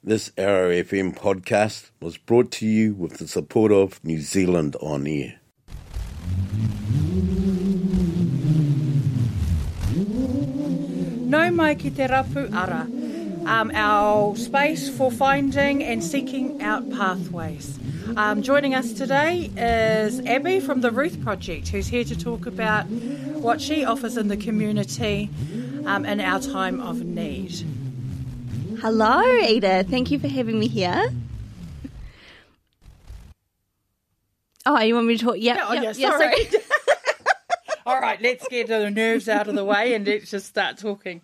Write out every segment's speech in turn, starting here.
This ROFM podcast was brought to you with the support of New Zealand On Air. Nau mai ki te rapu ara, our space for finding and seeking out pathways. Joining us today is Abby from the Ruth Project, who's here to talk about what she offers in the community in our time of need. Hello, Ada. Thank you for having me here. Oh, you want me to talk? Yeah, Sorry. All right, let's get the nerves out of the way and let's just start talking.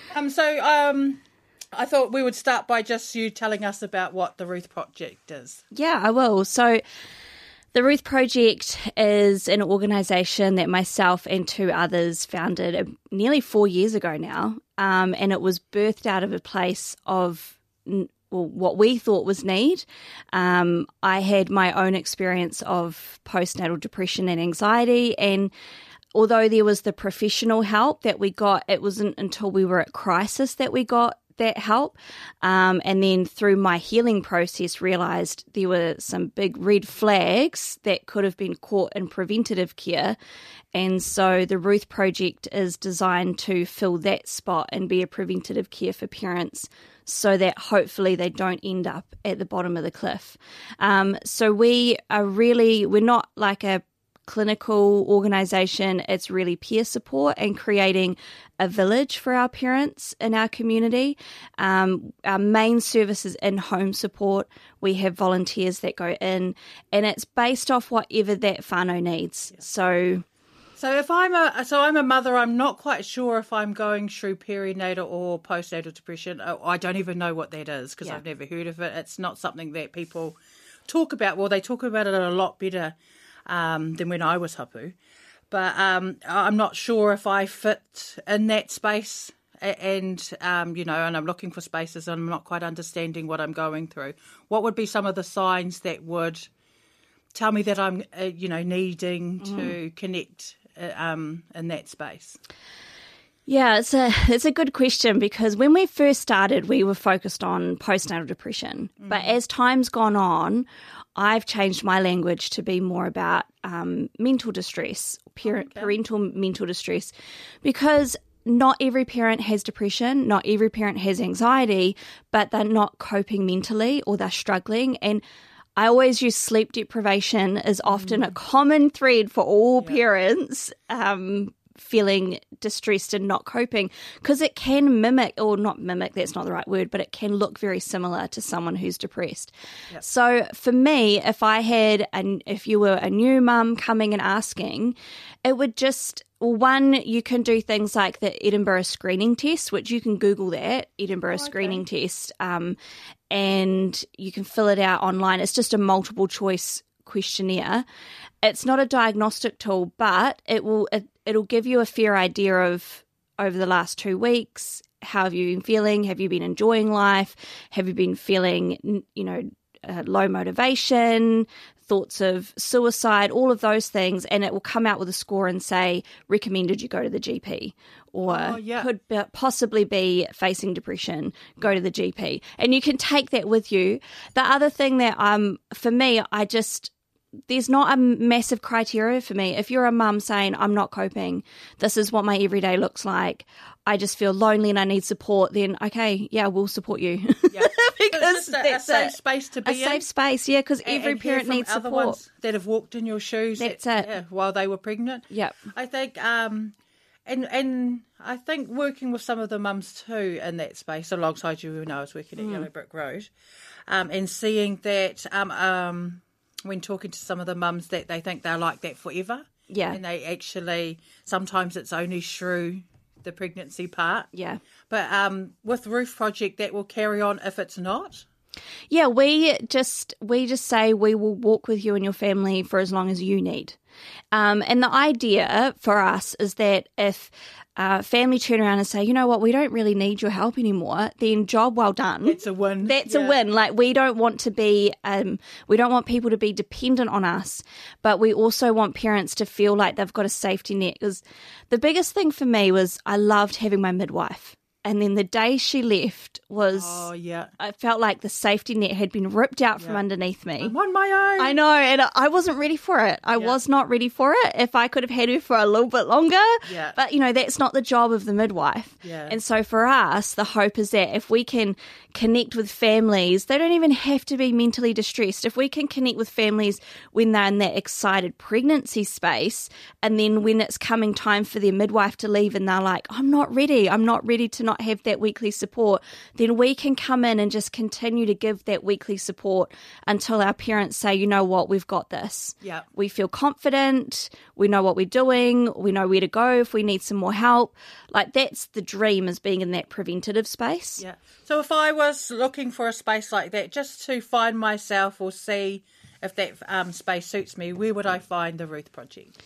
I thought we would start by just you telling us about what the Ruth Project is. Yeah, I will. So the Ruth Project is an organisation that myself and two others founded nearly 4 years ago now, and it was birthed out of a place of what we thought was need. I had my own experience of postnatal depression and anxiety, and although there was the professional help that we got, it wasn't until we were at crisis that we got that help. And then through my healing process, realised there were some big red flags that could have been caught in preventative care. And so the Ruth Project is designed to fill that spot and be a preventative care for parents so that hopefully they don't end up at the bottom of the cliff. So we're not like a clinical organisation. It's really peer support and creating a village for our parents in our community. Our main service is in-home support. We have volunteers that go in, and it's based off whatever that whānau needs. Yeah. So if I'm a mother, I'm not quite sure if I'm going through perinatal or postnatal depression. I don't even know what that is because I've never heard of it. It's not something that people talk about. Well, they talk about it a lot better than when I was hapu. But I'm not sure if I fit in that space and I'm looking for spaces and I'm not quite understanding what I'm going through. What would be some of the signs that would tell me that I'm, needing to connect in that space? Yeah, it's a good question because when we first started, we were focused on postnatal depression. But as time's gone on, I've changed my language to be more about mental distress, parental mental distress, because not every parent has depression, not every parent has anxiety, but they're not coping mentally or they're struggling. And I always use sleep deprivation as often a common thread for all parents feeling distressed and not coping, because it can not mimic, that's not the right word, but it can look very similar to someone who's depressed. Yep. So for me, if you were a new mum coming and asking, it would you can do things like the Edinburgh Screening Test, which you can Google that, Edinburgh Screening Test, and you can fill it out online. It's just a multiple choice questionnaire. It's not a diagnostic tool, but it'll give you a fair idea of over the last 2 weeks, how have you been feeling? Have you been enjoying life? Have you been feeling, low motivation, thoughts of suicide, all of those things, and it will come out with a score and say, recommended you go to the GP, or could possibly be facing depression, go to the GP. And you can take that with you. The other thing that, for me, there's not a massive criteria for me. If you're a mum saying, I'm not coping, this is what my everyday looks like, I just feel lonely and I need support, then okay, yeah, we'll support you. Yeah. Because that's a safe space to be in. A safe space, yeah, because every parent needs support. Other ones that have walked in your shoes while they were pregnant. Yeah. I think, and I think working with some of the mums too in that space, alongside you when I was working at Yellow Brick Road, and seeing that when talking to some of the mums that they think they're like that forever. Yeah. And they actually, sometimes it's only through the pregnancy part. Yeah. But with Ruth Project, that will carry on if it's not? Yeah, we just say we will walk with you and your family for as long as you need. And the idea for us is that if family turn around and say, you know what, we don't really need your help anymore, then job well done. It's a win. That's a win. Like, we don't want people to be dependent on us, but we also want parents to feel like they've got a safety net. Because the biggest thing for me was I loved having my midwife. And then the day she left was, I felt like the safety net had been ripped out from underneath me. I'm on my own. I know, and I wasn't ready for it. I was not ready for it. If I could have had her for a little bit longer, but that's not the job of the midwife. And so for us, the hope is that if we can connect with families, they don't even have to be mentally distressed. If we can connect with families when they're in that excited pregnancy space, and then when it's coming time for their midwife to leave and they're like, I'm not ready to not have that weekly support, then we can come in and just continue to give that weekly support until our parents say, you know what, we've got this. We feel confident, we know what we're doing, we know where to go if we need some more help. Like, that's the dream, is being in that preventative space. So if I was looking for a space like that, just to find myself or see if that space suits me, where would I find the Ruth Project?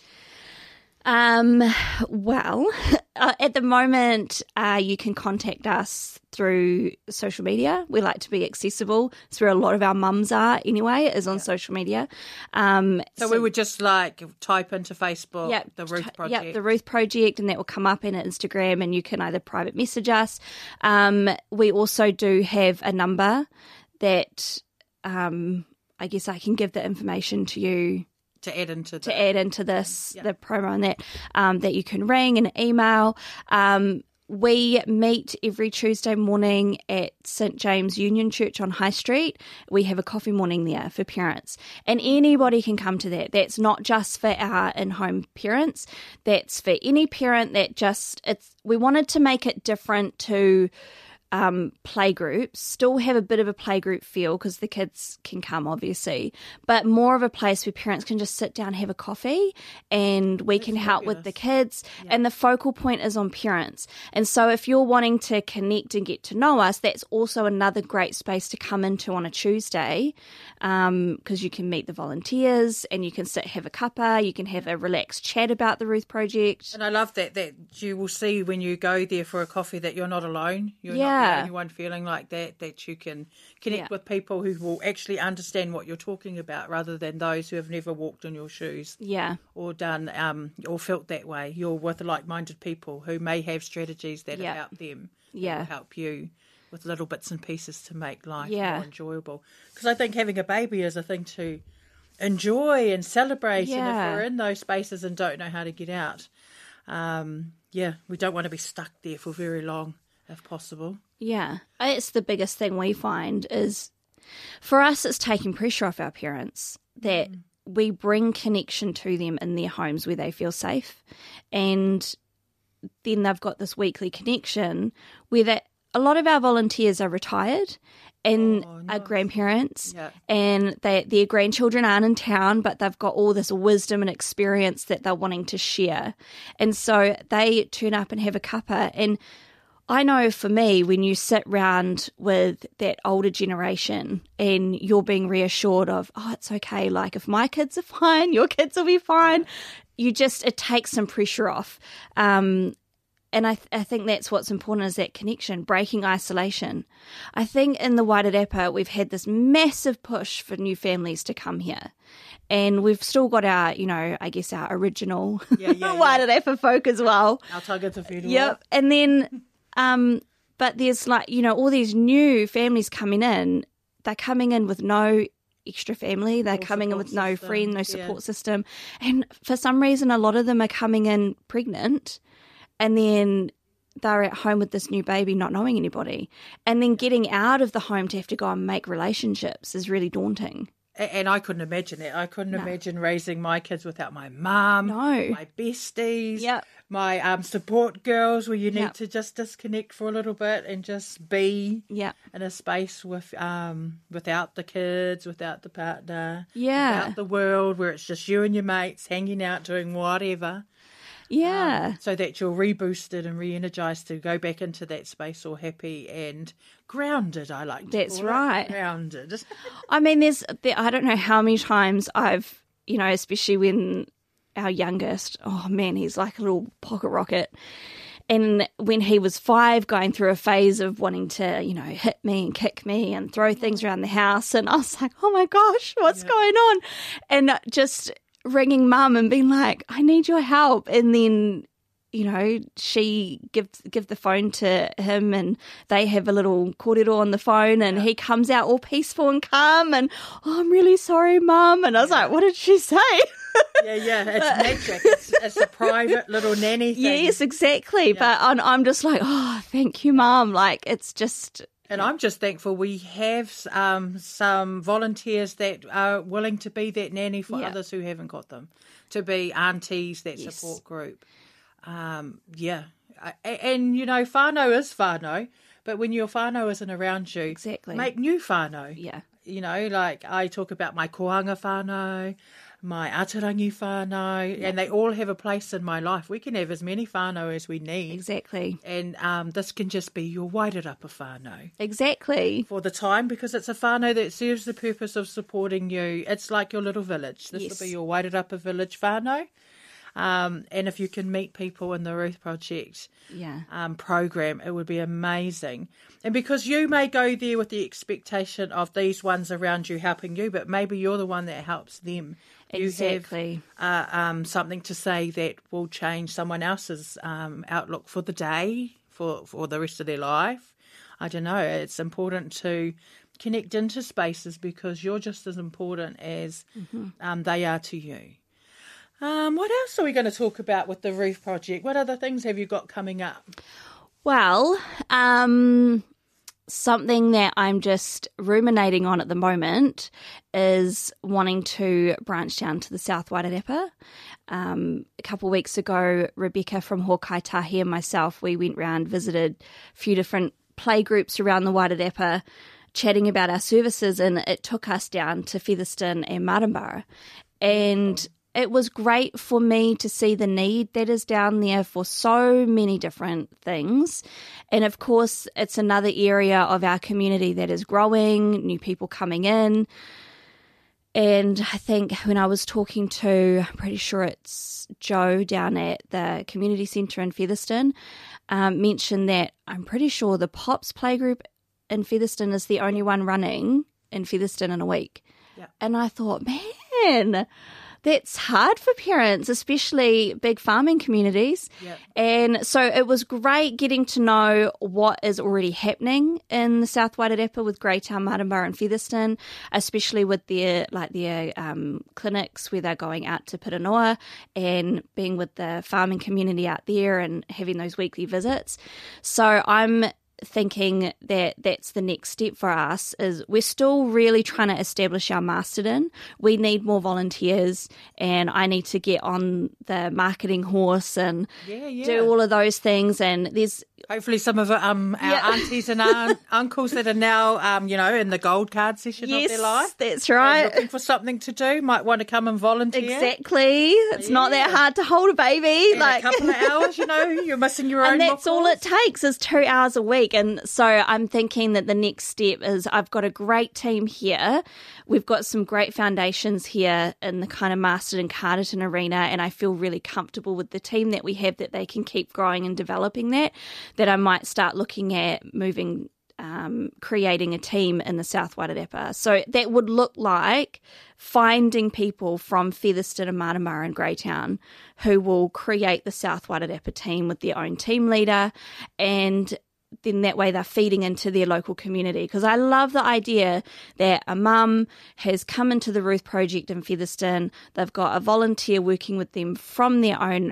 Well, at the moment, you can contact us through social media. We like to be accessible. It's where a lot of our mums are anyway, is on social media. So we would just type into Facebook, the Ruth Project. Yeah, the Ruth Project, and that will come up in Instagram, and you can either private message us. We also do have a number that I guess I can give the information to you to add into this, the promo on that, that you can ring and email. We meet every Tuesday morning at St James Union Church on High Street. We have a coffee morning there for parents, and anybody can come to that. That's not just for our in-home parents. That's for any parent that we wanted to make it different to playgroups, still have a bit of a playgroup feel because the kids can come, obviously, but more of a place where parents can just sit down, have a coffee, and we can help with the kids. And the focal point is on parents. And so if you're wanting to connect and get to know us, that's also another great space to come into on a Tuesday, because you can meet the volunteers and you can sit, have a cuppa, you can have a relaxed chat about the Ruth Project. And I love that you will see when you go there for a coffee that you're not alone. You're not the only one feeling like that you can connect with people who will actually understand what you're talking about, rather than those who have never walked in your shoes or done or felt that way. You're with like-minded people who may have strategies that have helped them, that will help you with little bits and pieces to make life more enjoyable. Because I think having a baby is a thing to enjoy and celebrate, and if we're in those spaces and don't know how to get out, we don't want to be stuck there for very long if possible. Yeah, it's the biggest thing we find is, for us, it's taking pressure off our parents, that we bring connection to them in their homes where they feel safe, and then they've got this weekly connection where a lot of our volunteers are retired and are grandparents, and their grandchildren aren't in town, but they've got all this wisdom and experience that they're wanting to share. And so they turn up and have a cuppa. And I know for me, when you sit round with that older generation and you're being reassured of, it's okay, like if my kids are fine, your kids will be fine, it takes some pressure off. And I think that's what's important, is that connection, breaking isolation. I think in the Wairarapa, we've had this massive push for new families to come here. And we've still got our, I guess our original Wairarapa folk as well. Our tagata whenua. Yep. And then, but there's all these new families coming in. They're coming in with no extra family. They're coming in with no friend, no support system. And for some reason, a lot of them are coming in pregnant, and then they're at home with this new baby, not knowing anybody. And then getting out of the home to have to go and make relationships is really daunting. And I couldn't imagine it. I couldn't imagine raising my kids without my mum, my besties, my support girls, where you need to just disconnect for a little bit and just be in a space without the kids, without the partner, without the world, where it's just you and your mates hanging out doing whatever. So that you're reboosted and re-energized to go back into that space, all happy and grounded, I like to That's call right. it. Grounded. I mean, I don't know how many times I've, especially when our youngest, he's like a little pocket rocket. And when he was 5, going through a phase of wanting to, hit me and kick me and throw things around the house. And I was like, oh my gosh, what's going on? And just ringing mum and being like, I need your help. And then she give the phone to him, and they have a little kōrero on the phone, and he comes out all peaceful and calm, and I'm really sorry, Mum. And I was like, what did she say? Yeah, it's magic. It's a private little nanny thing. Yes, exactly. Yeah. But I'm just like, oh, thank you, Mum. Like, it's just... And I'm just thankful we have some volunteers that are willing to be that nanny for others who haven't got them, to be aunties, that support group. And, whānau is whānau, but when your whānau isn't around you, make new whānau. Yeah. Like I talk about my kohanga whānau, my atarangi whānau, and they all have a place in my life. We can have as many whānau as we need. Exactly. And this can just be your Wairarapa whānau. Exactly. For the time, because it's a whānau that serves the purpose of supporting you. It's like your little village. This will be your Wairarapa village whānau. And if you can meet people in the Ruth Project program, it would be amazing. And because you may go there with the expectation of these ones around you helping you, but maybe you're the one that helps them. Exactly. You have something to say that will change someone else's outlook for the day, for the rest of their life. I don't know. It's important to connect into spaces because you're just as important as they are to you. What else are we going to talk about with the Ruth Project? What other things have you got coming up? Well, something that I'm just ruminating on at the moment is wanting to branch down to the South Wairarapa. A couple of weeks ago, Rebecca from Hawkeye Tahi and myself, we went round, visited a few different play groups around the Wairarapa, chatting about our services, and it took us down to Featherston and Martinborough. And it was great for me to see the need that is down there for so many different things. And of course, it's another area of our community that is growing, new people coming in. And I think when I was talking to, I'm pretty sure it's Joe down at the community centre in Featherston, mentioned that I'm pretty sure the Pops playgroup in Featherston is the only one running in Featherston in a week. Yep. And I thought, man, that's hard for parents, especially big farming communities. Yep. And so it was great getting to know what is already happening in the South Wairarapa with Greytown, Martinborough and Featherston, especially with their clinics where they're going out to Piranoa and being with the farming community out there and having those weekly visits. So I'm thinking that that's the next step for us. Is we're still really trying to establish our Masterton. We need more volunteers, and I need to get on the marketing horse and do all of those things. And there's hopefully some of our aunties and uncles that are now in the gold card session of their life. That's right. Looking for something to do, might want to come and volunteer. Exactly. It's not that hard to hold a baby. In a couple of hours, you're missing your own. And that's all it takes is 2 hours a week. And so I'm thinking that the next step is I've got a great team here. We've got some great foundations here in the kind of Masterton and Carterton arena, and I feel really comfortable with the team that we have, that they can keep growing and developing that I might start looking at moving, creating a team in the South Wairarapa. So that would look like finding people from Featherston and Martinborough and Greytown who will create the South Wairarapa team with their own team leader, and then that way they're feeding into their local community. Because I love the idea that a mum has come into the Ruth Project in Featherston, they've got a volunteer working with them from their own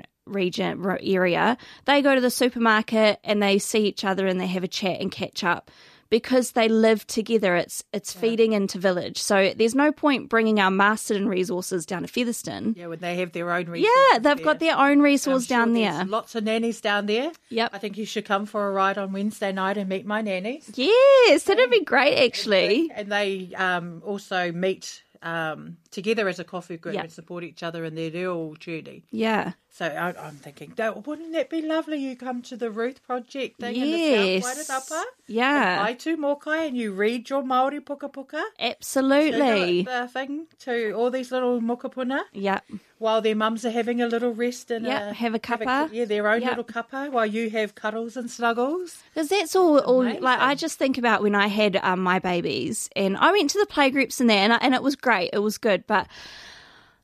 area. They go to the supermarket and they see each other and they have a chat and catch up. Because they live together, it's feeding into village. So there's no point bringing our Masterton resources down to Featherston. Yeah, when they have their own resources. Yeah, they've got their own resource down there. Lots of nannies down there. Yep. I think you should come for a ride on Wednesday night and meet my nannies. Yes, that'd be great, actually. And they also meet together as a coffee group and support each other in their real journey. Yeah. So I'm thinking, wouldn't that be lovely? You come to the Ruth Project thing in the South Wairarapa. Yeah. Pai tū mokai and you read your Māori puka puka. Absolutely. The thing to all these little mokapuna. Yeah. While their mums are having a little rest and have a cuppa. Their own little cuppa while you have cuddles and snuggles. Because that's all like I just think about when I had my babies and I went to the playgroups and there and it was great. It was good, but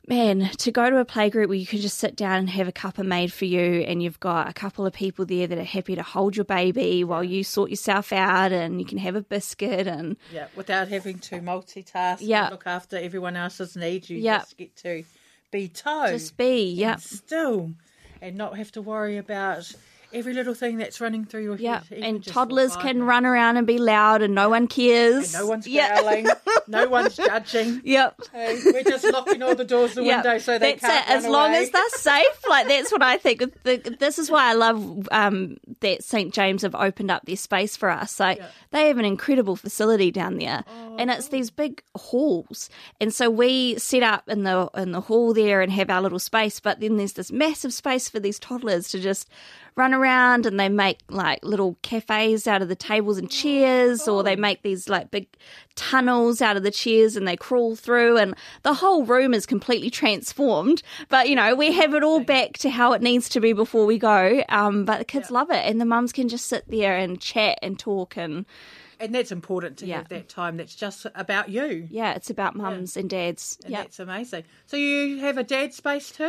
man, to go to a playgroup where you can just sit down and have a cuppa made for you, and you've got a couple of people there that are happy to hold your baby while you sort yourself out, and you can have a biscuit and without having to multitask and look after everyone else's needs, you just get to be toe. Just be, and still, and not have to worry about every little thing that's running through your head. And toddlers can run around and be loud and no one cares. And no one's growling. No one's judging. Yep. We're just locking all the doors, the windows, so they can't run as long away. as they're safe. Like, that's what I think. This is why I love that St. James have opened up their space for us. Like, they have an incredible facility down there. And it's these big halls. And so we set up in the hall there and have our little space, but then there's this massive space for these toddlers to just run around, and they make like little cafes out of the tables and chairs, or they make these like big tunnels out of the chairs and they crawl through, and the whole room is completely transformed. But, you know, we have it all back to how it needs to be before we go. But the kids love it, and the mums can just sit there and chat and talk, and that's important to have that time that's just about you. Yeah, it's about mums and dads. And that's amazing. So you have a dad space too?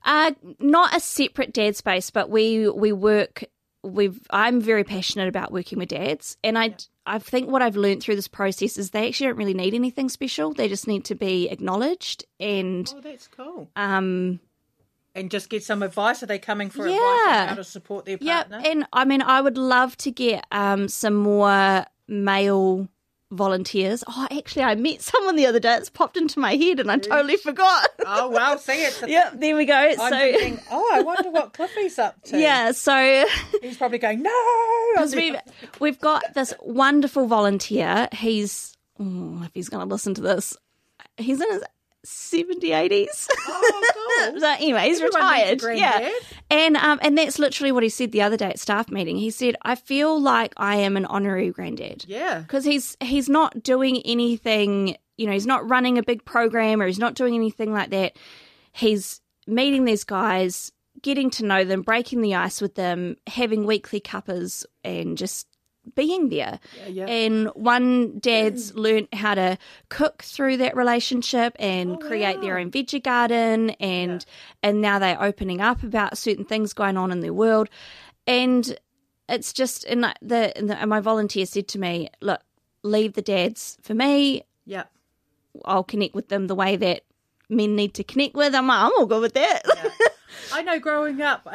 Not a separate dad space, but we work. I'm very passionate about working with dads, and I think what I've learned through this process is they actually don't really need anything special. They just need to be acknowledged, and that's cool. And just get some advice. Are they coming for advice on how to support their partner? Yeah, and I mean, I would love to get some more male volunteers. Oh, actually, I met someone the other day. It's popped into my head and I totally forgot. Oh, well, see it. Yep, there we go. I'm thinking, I wonder what Cliffy's up to. Yeah, so he's probably going, no. Because we've got this wonderful volunteer. He's, if he's going to listen to this, he's in his 70s, 80s. Oh, cool. So anyway, he's retired. Yeah. And that's literally what he said the other day at staff meeting. He said, I feel like I am an honorary granddad. Yeah. Because he's not doing anything, you know, he's not running a big program, or he's not doing anything like that. He's meeting these guys, getting to know them, breaking the ice with them, having weekly cuppas, and just being there. And one dad's learnt how to cook through that relationship and create their own veggie garden, and now they're opening up about certain things going on in their world. And it's just, and my volunteer said to me, look, leave the dads for me. Yeah. I'll connect with them the way that men need to connect with them. I'm all good with that. Yeah. I know growing up,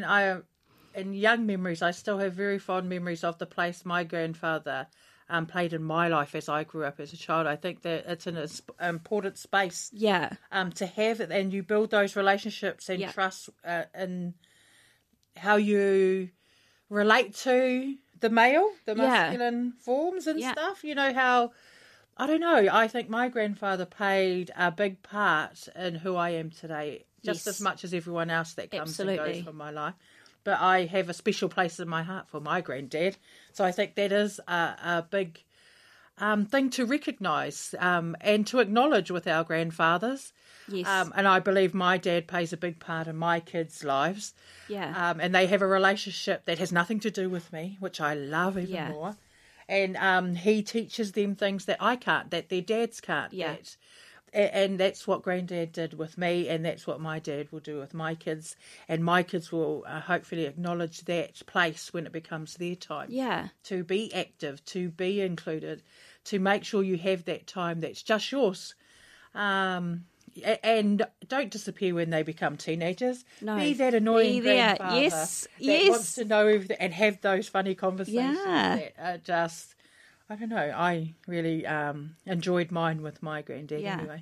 in young memories, I still have very fond memories of the place my grandfather played in my life as I grew up as a child. I think that it's an important space to have it, and you build those relationships and trust in how you relate to the masculine forms and stuff. You know how, I don't know, I think my grandfather played a big part in who I am today, just as much as everyone else that comes and goes from my life. But I have a special place in my heart for my granddad. So I think that is a big thing to recognise and to acknowledge with our grandfathers. Yes. And I believe my dad plays a big part in my kids' lives. Yeah. And they have a relationship that has nothing to do with me, which I love even more. And he teaches them things that I can't, that their dads can't. Yeah. And that's what Granddad did with me, and that's what my dad will do with my kids. And my kids will hopefully acknowledge that place when it becomes their time. Yeah. To be active, to be included, to make sure you have that time that's just yours. And don't disappear when they become teenagers. No. Be that annoying grandfather that wants to know everything and have those funny conversations that are just... I don't know. I really enjoyed mine with my granddad anyway.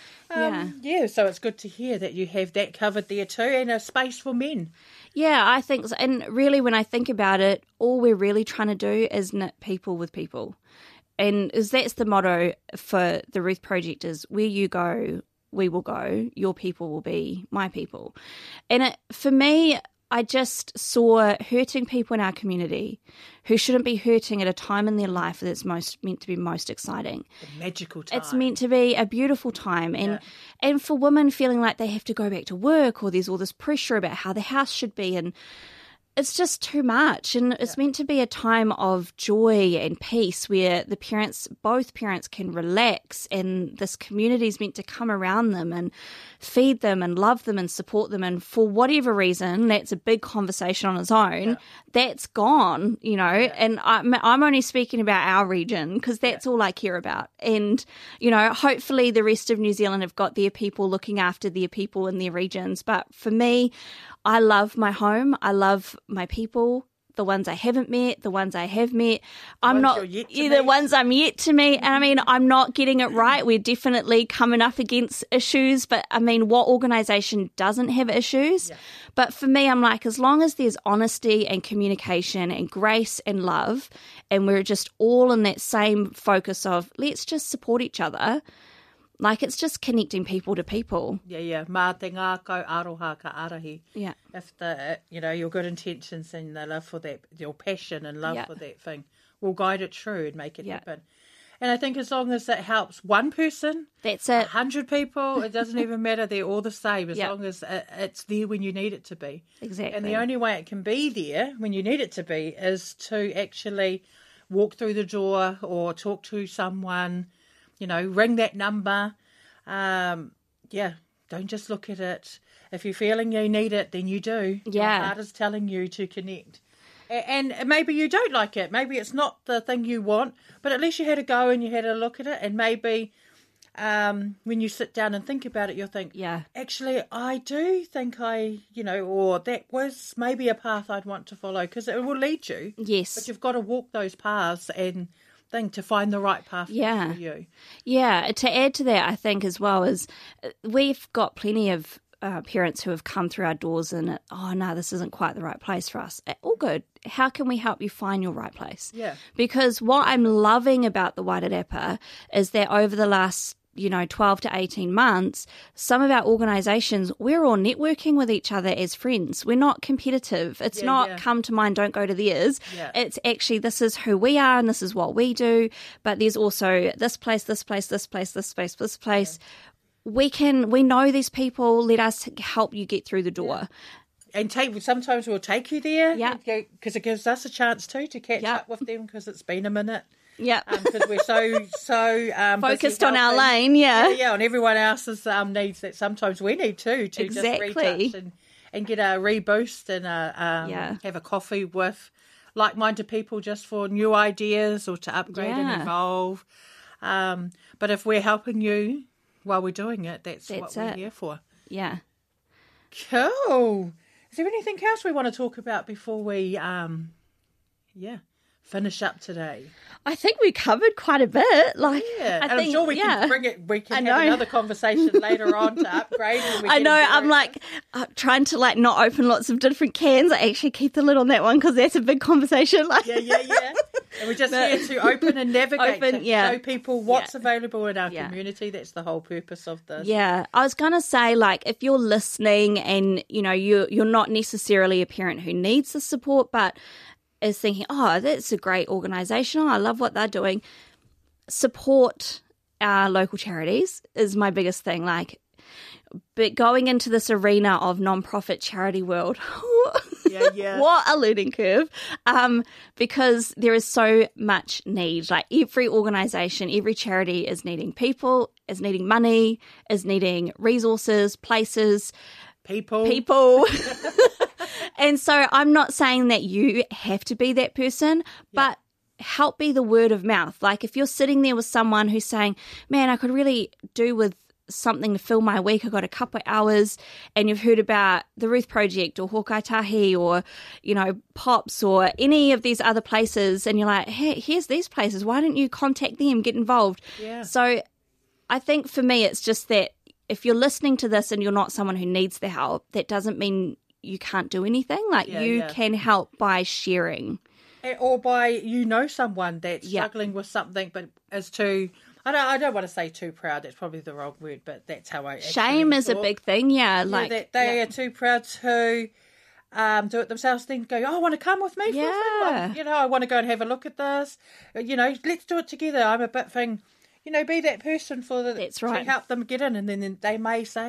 So it's good to hear that you have that covered there too, and a space for men. Yeah, I think so. And really, when I think about it, all we're really trying to do is knit people with people. And that's the motto for the Ruth Project, is where you go, we will go. Your people will be my people. And for me, I just saw hurting people in our community who shouldn't be hurting at a time in their life that's meant to be most exciting. A magical time. It's meant to be a beautiful time. And for women feeling like they have to go back to work, or there's all this pressure about how the house should be. And it's just too much, and it's meant to be a time of joy and peace where both parents can relax, and this community is meant to come around them and feed them and love them and support them. And for whatever reason, that's a big conversation on its own. That's gone, and I'm only speaking about our region because that's all I care about. And, hopefully the rest of New Zealand have got their people looking after their people in their regions. But for me, I love my home. I love my people, the ones I haven't met, the ones I have met. The ones I'm yet to meet. And I mean, I'm not getting it right. We're definitely coming up against issues. But I mean, what organisation doesn't have issues? Yeah. But for me, I'm like, as long as there's honesty and communication and grace and love, and we're just all in that same focus of let's just support each other. Like, it's just connecting people to people. Yeah. Mā te ngā kau aroha ka arahi. Yeah. If your good intentions and the love for that, your passion and love for that thing will guide it through and make it happen. And I think as long as it helps one person, that's it. 100 people, it doesn't even matter. They're all the same as long as it's there when you need it to be. Exactly. And the only way it can be there when you need it to be is to actually walk through the door or talk to someone. Ring that number. Don't just look at it. If you're feeling you need it, then you do. Yeah. Your heart is telling you to connect. And maybe you don't like it. Maybe it's not the thing you want, but at least you had a go and you had a look at it. And maybe when you sit down and think about it, you'll think, actually, I do think or that was maybe a path I'd want to follow, because it will lead you. Yes. But you've got to walk those paths and to find the right path for you. Yeah, to add to that, I think as well is we've got plenty of parents who have come through our doors and, this isn't quite the right place for us. All good. How can we help you find your right place? Yeah. Because what I'm loving about the Wairarapa is that over the last 12 to 18 months, some of our organisations, we're all networking with each other as friends. We're not competitive. It's not come to mine, don't go to theirs. Yeah. It's actually, this is who we are and this is what we do. But there's also this place, this place, this place, this place, this place. Yeah. We know these people. Let us help you get through the door. Yeah. And sometimes we'll take you there. Yeah. Because it gives us a chance to catch up with them, because it's been a minute. Yeah, because we're so focused on our lane. Yeah, on everyone else's needs that sometimes we need to just retouch and get a reboost and have a coffee with like-minded people just for new ideas or to upgrade and evolve. But if we're helping you while we're doing it, that's what we're here for. Yeah. Cool. Is there anything else we want to talk about before we finish up today? I think we covered quite a bit. I'm sure we can bring it. We can have another conversation later on to upgrade. I know. I'm trying to not open lots of different cans. I actually keep the lid on that one because that's a big conversation. Yeah. And we're just here to open and navigate to show people what's available in our community. That's the whole purpose of this. Yeah, I was going to say, if you're listening and you're not necessarily a parent who needs the support, but is thinking, that's a great organisation, I love what they're doing, support our local charities is my biggest thing. But going into this arena of non-profit charity world, what a learning curve, because there is so much need. Every organisation, every charity is needing people, is needing money, is needing resources, places, people. And so I'm not saying that you have to be that person, but help be the word of mouth. If you're sitting there with someone who's saying, man, I could really do with something to fill my week, I got a couple of hours, and you've heard about the Ruth Project or Hawkeye Tahi or, Pops or any of these other places, and you're like, hey, here's these places. Why don't you contact them, get involved? Yeah. So I think for me, it's just that if you're listening to this and you're not someone who needs the help, that doesn't mean you can't do anything. You can help by sharing. Or by, someone that's struggling with something, but is too, I don't want to say too proud, that's probably the wrong word, but that's how I shame is a big thing, that they are too proud to do it themselves, then go, I want to come with me for a film. I want to go and have a look at this. Let's do it together. I'm a bit thing. Be that person for that's right. to help them get in, and then they may say,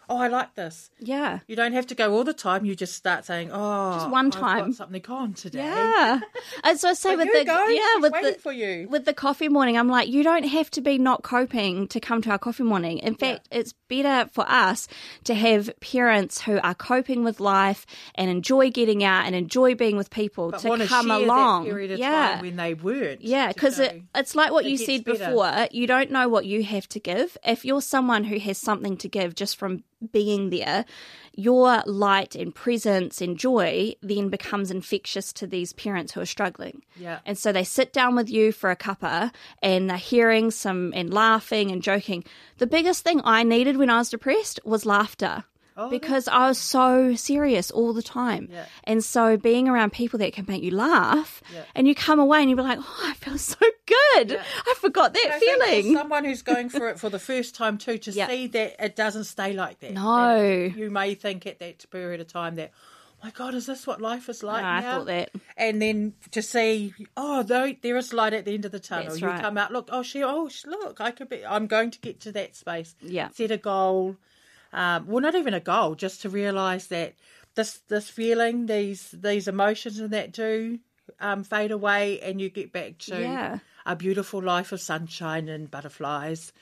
oh, I like this. Yeah. You don't have to go all the time. You just start saying, oh, Just one time. I've got something on today. Yeah. And so I say But with you go, she's waiting the for you. with the coffee morning, I'm like, you don't have to be not coping to come to our coffee morning. In fact, it's better for us to have parents who are coping with life and enjoy getting out and enjoy being with people But to want come share along. That period of time when they weren't. Yeah, to because go, it's like what it you gets said better. before. You don't know what you have to give. If you're someone who has something to give just from being there, your light and presence and joy then becomes infectious to these parents who are struggling. Yeah. And so they sit down with you for a cuppa and they're hearing some and laughing and joking. The biggest thing I needed when I was depressed was laughter. Because I was so serious all the time. Yeah. And so being around people that can make you laugh and you come away and you'll be like, oh, I feel so good. Yeah. I forgot that I think feeling. for someone who's going through it for the first time too, to see that it doesn't stay like that. No. That you may think at that period of time that, oh my God, is this what life is like No, now? I thought that. And then to see, oh, there is light at the end of the tunnel. That's you right. come out, look, look, I'm going to get to that space. Yeah. Set a goal. Well, not even a goal, just to realise that this feeling, these emotions and that do fade away and you get back to a beautiful life of sunshine and butterflies.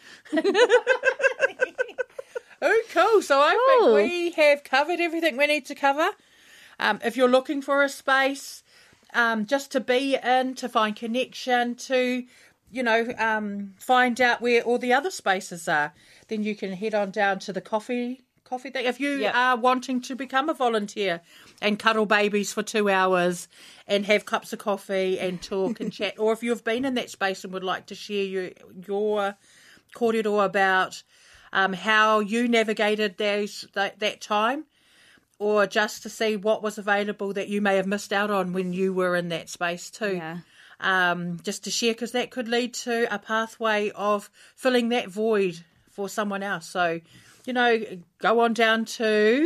Oh, cool. So I think we have covered everything we need to cover. If you're looking for a space just to be in, to find connection, to, find out where all the other spaces are, then you can head on down to the coffee thing. If you are wanting to become a volunteer and cuddle babies for 2 hours and have cups of coffee and talk and chat, or if you've been in that space and would like to share your kōrero about how you navigated that time, or just to see what was available that you may have missed out on when you were in that space too. Yeah. Just to share, because that could lead to a pathway of filling that void for someone else. So, go on down to...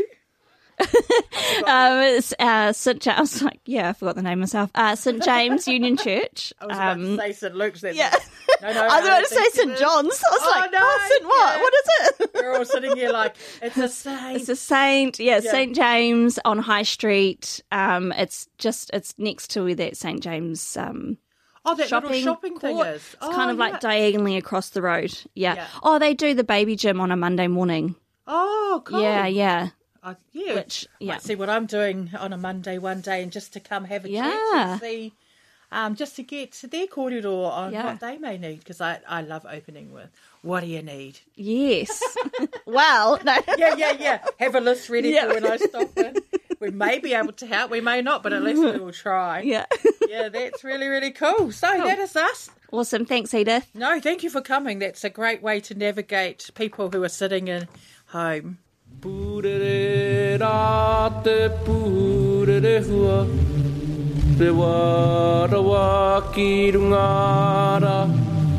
It's St. James. I forgot the name myself. St. James Union Church. I was about to say St. Luke's. No, I was about to say St. John's. I was St. What? What is it? We're all sitting here like, it's a saint. It's a saint. Yeah, St. James on High Street. It's next to where that St. James that little shopping thing court. is. It's kind of like diagonally across the road. Yeah. Oh, they do the baby gym on a Monday morning. Oh, cool. Yeah. Which might see what I'm doing on a Monday one day, and just to come have a chat and see, just to get to their kōrero on what they may need, because I love opening with, what do you need? Yes. Well, no. Yeah. Have a list ready for when I stop in. We may be able to help, we may not, but at least we will try. Yeah. Yeah, that's really, really cool. So that is us. Awesome. Thanks, Edith. No, thank you for coming. That's a great way to navigate people who are sitting at home. Purere rā te purere hua, te warawa ki runga rā,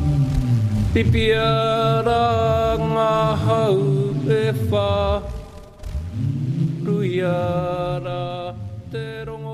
pipia rā ngā hau e whā, ruia rā te rongo.